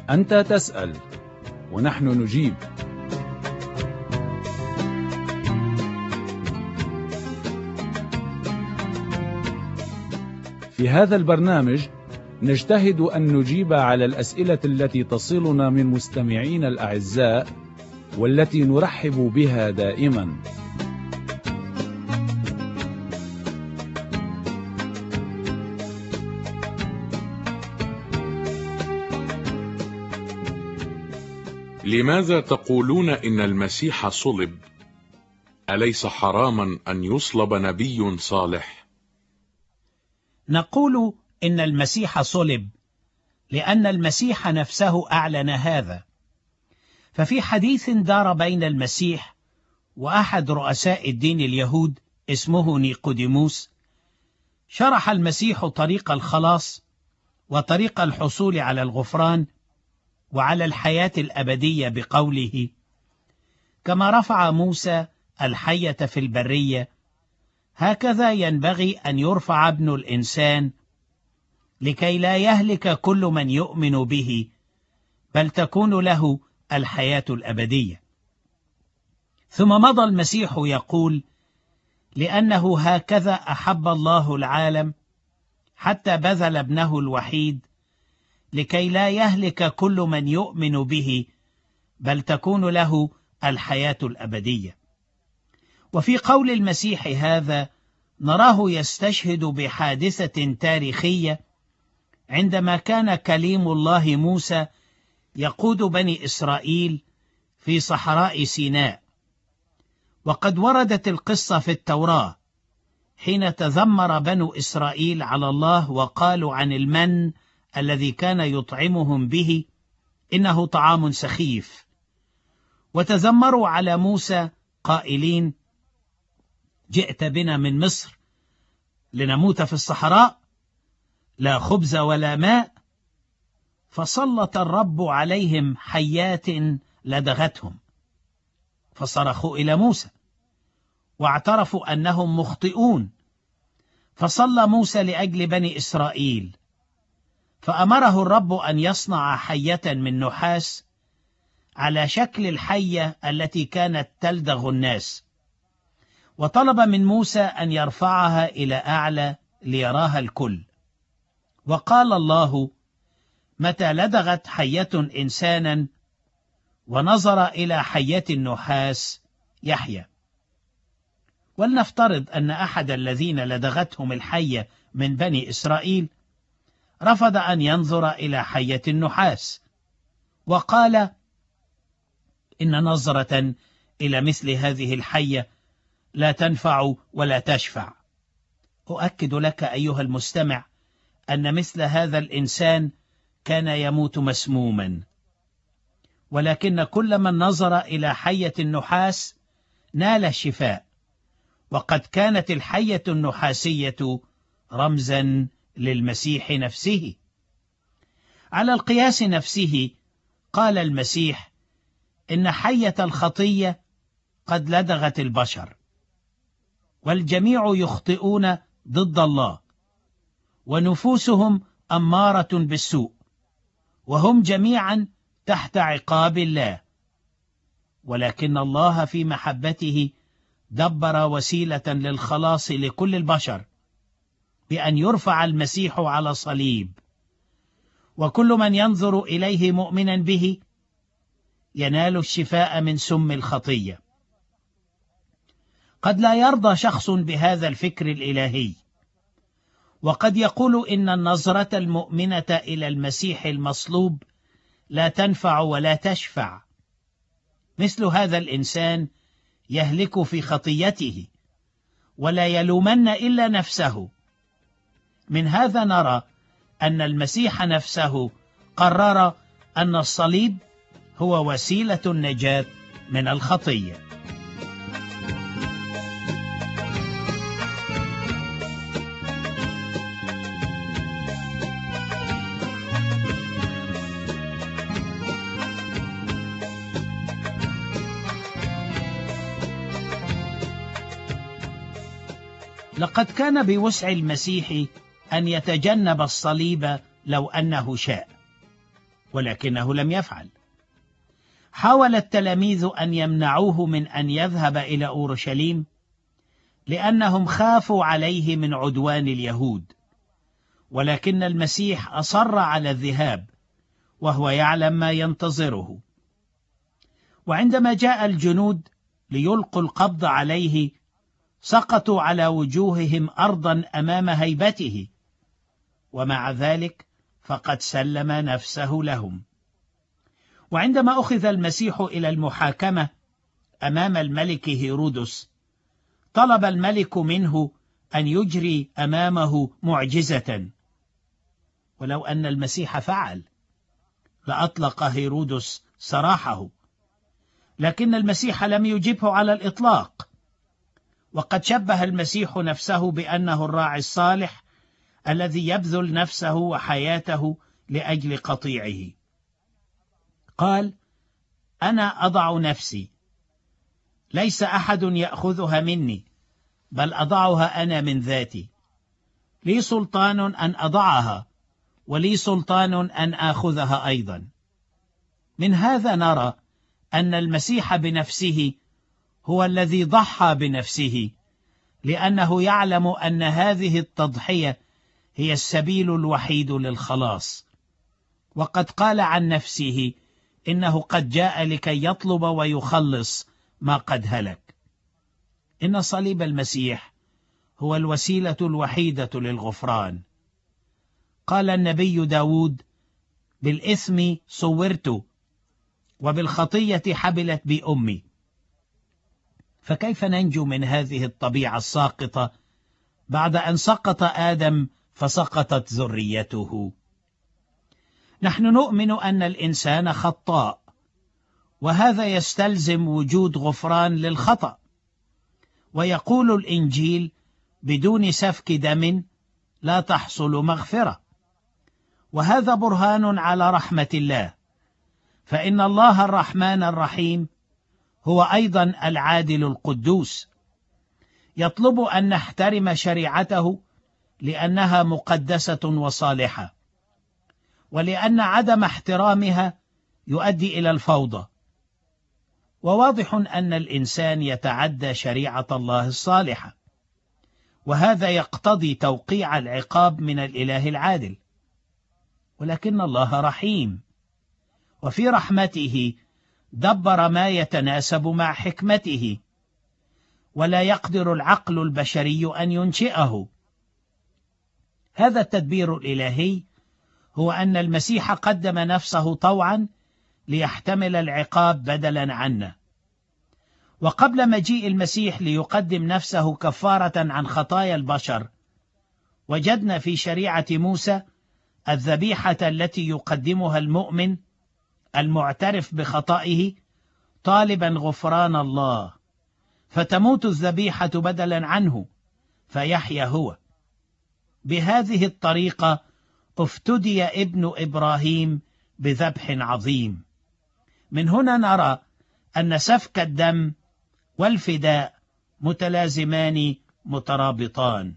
أنت تسأل ونحن نجيب. في هذا البرنامج نجتهد أن نجيب على الأسئلة التي تصلنا من مستمعين الأعزاء والتي نرحب بها دائما. لماذا تقولون إن المسيح صلب؟ أليس حراما أن يصلب نبي صالح؟ نقول إن المسيح صلب لأن المسيح نفسه أعلن هذا. ففي حديث دار بين المسيح وأحد رؤساء الدين اليهود اسمه نيقوديموس، شرح المسيح طريق الخلاص وطريق الحصول على الغفران وعلى الحياة الأبدية بقوله: كما رفع موسى الحية في البرية هكذا ينبغي أن يرفع ابن الإنسان، لكي لا يهلك كل من يؤمن به بل تكون له الحياة الأبدية. ثم مضى المسيح يقول: لأنه هكذا أحب الله العالم حتى بذل ابنه الوحيد، لكي لا يهلك كل من يؤمن به بل تكون له الحياة الأبدية. وفي قول المسيح هذا نراه يستشهد بحادثة تاريخية، عندما كان كليم الله موسى يقود بني إسرائيل في صحراء سيناء. وقد وردت القصة في التوراة حين تذمر بنو إسرائيل على الله وقالوا عن المن الذي كان يطعمهم به إنه طعام سخيف، وتذمروا على موسى قائلين: جئت بنا من مصر لنموت في الصحراء، لا خبز ولا ماء. فسلط الرب عليهم حيات لدغتهم، فصرخوا إلى موسى واعترفوا أنهم مخطئون. فصلى موسى لأجل بني إسرائيل، فأمره الرب أن يصنع حية من نحاس على شكل الحية التي كانت تلدغ الناس، وطلب من موسى أن يرفعها إلى أعلى ليراها الكل. وقال الله: متى لدغت حية إنسانا ونظر إلى حية النحاس يحيى. ولنفترض أن أحد الذين لدغتهم الحية من بني إسرائيل رفض أن ينظر إلى حية النحاس، وقال: إن نظرة إلى مثل هذه الحية لا تنفع ولا تشفع. أؤكد لك أيها المستمع أن مثل هذا الإنسان كان يموت مسموما، ولكن كل من نظر إلى حية النحاس نال الشفاء. وقد كانت الحية النحاسية رمزا للمسيح نفسه. على القياس نفسه قال المسيح إن حية الخطية قد لدغت البشر، والجميع يخطئون ضد الله، ونفوسهم أمارة بالسوء، وهم جميعا تحت عقاب الله. ولكن الله في محبته دبر وسيلة للخلاص لكل البشر بأن يرفع المسيح على صليب، وكل من ينظر إليه مؤمنا به ينال الشفاء من سم الخطية. قد لا يرضى شخص بهذا الفكر الإلهي، وقد يقول إن النظرة المؤمنة إلى المسيح المصلوب لا تنفع ولا تشفع. مثل هذا الإنسان يهلك في خطيته ولا يلومن إلا نفسه. من هذا نرى أن المسيح نفسه قرر أن الصليب هو وسيلة النجاة من الخطية. لقد كان بوسع المسيح أن يتجنب الصليب لو أنه شاء، ولكنه لم يفعل. حاول التلاميذ أن يمنعوه من أن يذهب إلى أورشليم لأنهم خافوا عليه من عدوان اليهود، ولكن المسيح أصر على الذهاب وهو يعلم ما ينتظره. وعندما جاء الجنود ليلقوا القبض عليه سقطوا على وجوههم أرضا أمام هيبته، ومع ذلك فقد سلم نفسه لهم. وعندما أخذ المسيح إلى المحاكمة أمام الملك هيرودس طلب الملك منه أن يجري أمامه معجزة، ولو أن المسيح فعل لأطلق هيرودس سراحه، لكن المسيح لم يجبه على الإطلاق. وقد شبه المسيح نفسه بأنه الراعي الصالح الذي يبذل نفسه وحياته لأجل قطيعه. قال: أنا أضع نفسي، ليس أحد يأخذها مني، بل أضعها أنا من ذاتي. لي سلطان أن أضعها، ولي سلطان أن آخذها أيضا. من هذا نرى أن المسيح بنفسه هو الذي ضحى بنفسه، لأنه يعلم أن هذه التضحية هي السبيل الوحيد للخلاص. وقد قال عن نفسه إنه قد جاء لكي يطلب ويخلص ما قد هلك. إن صليب المسيح هو الوسيلة الوحيدة للغفران. قال النبي داود: بالإثم صورت، وبالخطية حبلت بي أمي. فكيف ننجو من هذه الطبيعة الساقطة بعد أن سقط آدم فسقطت ذريته؟ نحن نؤمن أن الإنسان خطاء، وهذا يستلزم وجود غفران للخطأ. ويقول الإنجيل: بدون سفك دم لا تحصل مغفرة. وهذا برهان على رحمة الله، فإن الله الرحمن الرحيم هو أيضا العادل القدوس، يطلب أن نحترم شريعته لأنها مقدسة وصالحة، ولأن عدم احترامها يؤدي إلى الفوضى. وواضح أن الإنسان يتعدى شريعة الله الصالحة، وهذا يقتضي توقيع العقاب من الإله العادل. ولكن الله رحيم، وفي رحمته دبر ما يتناسب مع حكمته، ولا يقدر العقل البشري أن ينشئه. هذا التدبير الإلهي هو أن المسيح قدم نفسه طوعا ليحتمل العقاب بدلا عنا. وقبل مجيء المسيح ليقدم نفسه كفارة عن خطايا البشر، وجدنا في شريعة موسى الذبيحة التي يقدمها المؤمن المعترف بخطئه طالبا غفران الله، فتموت الذبيحة بدلا عنه فيحيا هو. بهذه الطريقة افتدي ابن إبراهيم بذبح عظيم. من هنا نرى أن سفك الدم والفداء متلازمان مترابطان.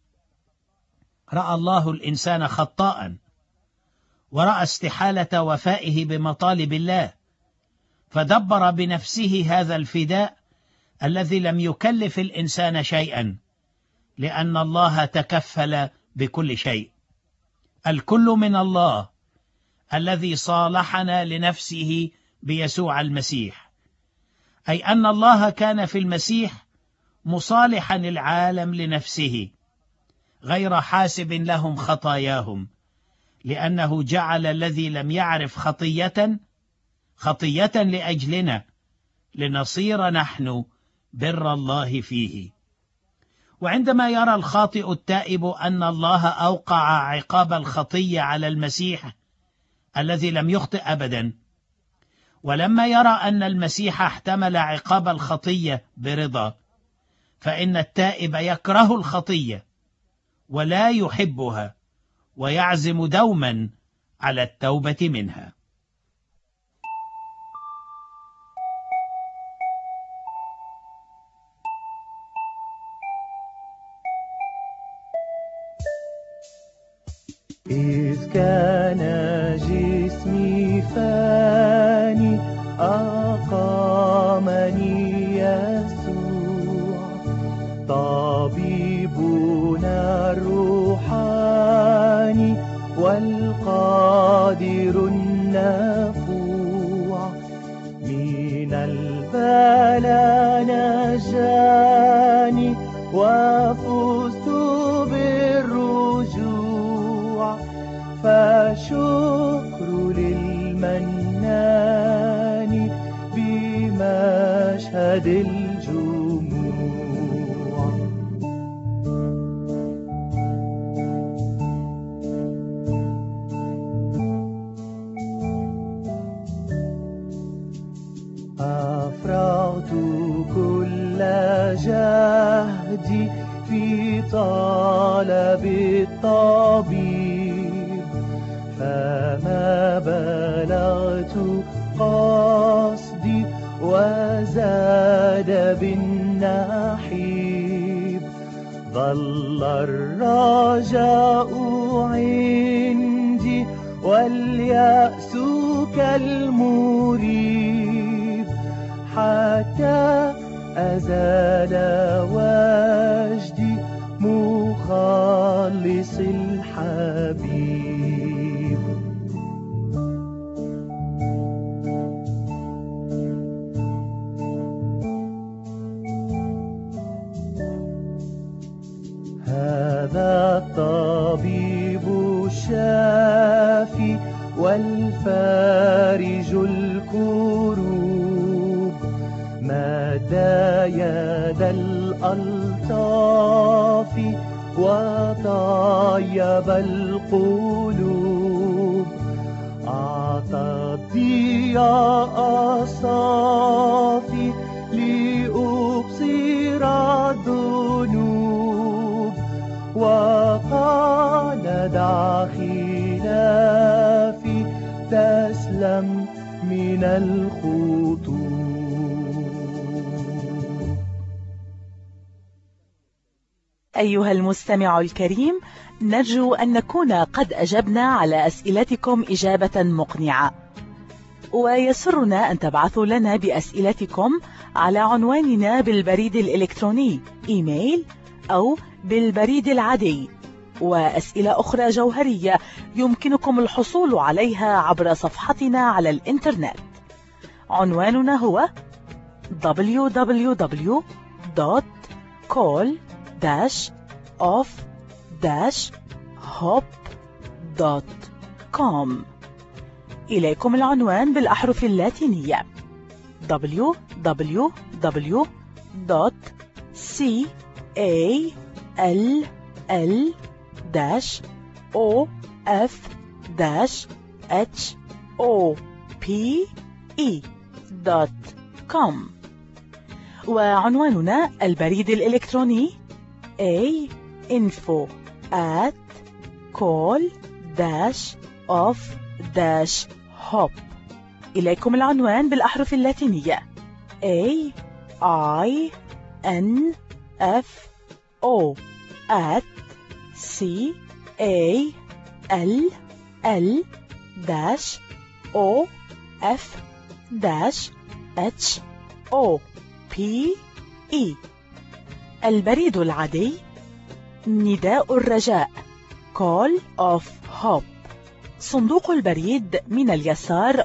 رأى الله الإنسان خطاء، ورأى استحالة وفائه بمطالب الله، فدبر بنفسه هذا الفداء الذي لم يكلف الإنسان شيئا، لأن الله تكفل بكل شيء. الكل من الله الذي صالحنا لنفسه بيسوع المسيح، أي أن الله كان في المسيح مصالحا العالم لنفسه، غير حاسب لهم خطاياهم، لأنه جعل الذي لم يعرف خطية لأجلنا، لنصير نحن بر الله فيه. وعندما يرى الخاطئ التائب أن الله أوقع عقاب الخطية على المسيح الذي لم يخطئ أبدا، ولما يرى أن المسيح احتمل عقاب الخطية برضا، فإن التائب يكره الخطية ولا يحبها، ويعزم دوما على التوبة منها. إذ كان جسمي الفاني أقامني يسوع، طبيبنا الروحاني والقادر النافوع، من البلاء نجاني وفزت بالرجوع، فشكر للمنان بمشهد الجموع. أفرغت كل جهدي في طلب الطبيب، فما بلغت قصدي وزاد بالنحيب، ظل الرجاء عندي واليأس كالمريب، حتى أزال وجدي مخلص الحبيب. هذا الطبيب الشافي والفارج الكروب، مد يد الألطاف وطيب القلوب، أعطى الضياء صافي لأبصر الذنوب، وقال دع خلافي تسلم من الخطوب. أيها المستمع الكريم، نرجو أن نكون قد أجبنا على أسئلتكم إجابة مقنعة، ويسرنا أن تبعثوا لنا بأسئلتكم على عنواننا بالبريد الإلكتروني إيميل أو بالبريد العادي، وأسئلة أخرى جوهرية يمكنكم الحصول عليها عبر صفحتنا على الإنترنت. عنواننا هو www.call-off-hop.com. إليكم العنوان بالأحرف اللاتينية www.call-off-hop.com. وعنواننا البريد الإلكتروني info@call-off-hop. إليكم العنوان بالأحرف اللاتينية AINFO@call-off-hop. البريد العادي نداء الرجاء Call of Hope، صندوق البريد من اليسار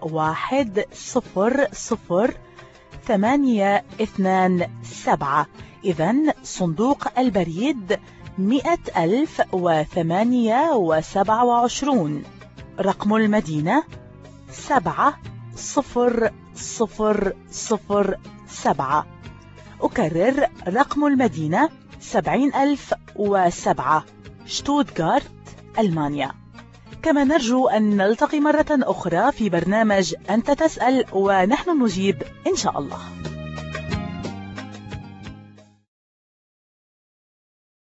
1000827. إذن صندوق البريد 100,028. رقم المدينة 70007. أكرر رقم المدينة 70,007، شتوتغارت، ألمانيا. كما نرجو أن نلتقي مرة أخرى في برنامج أنت تسأل ونحن نجيب إن شاء الله.